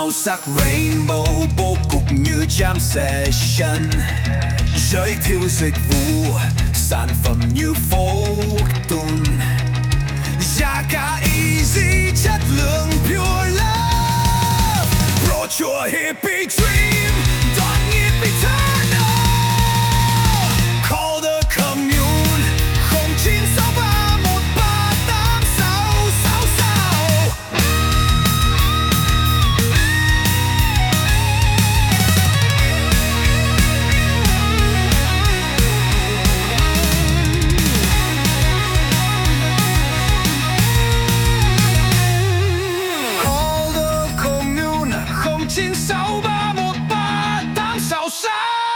màu sắc rainbow bố cục như jam session, giới thiệu dịch vụ sản phẩm như Fortune, giá cả easy chất lượng pure love, pro chùa hippie dream don't need eternal. Call the commune 0963138666. Call the commune 0963138666.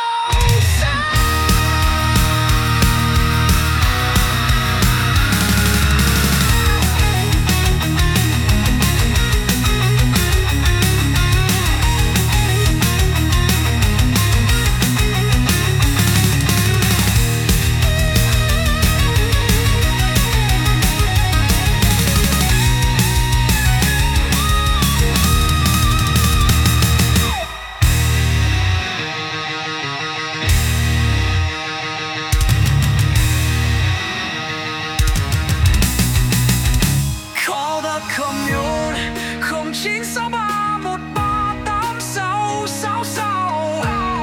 Commune 0963138666.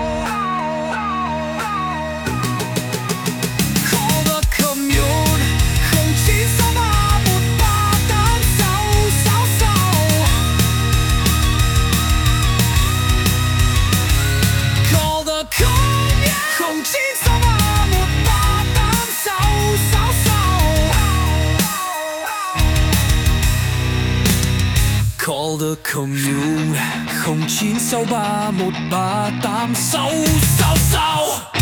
Call the commune 0963138666. Call the commune 0963138666. Call the commune 0963138666.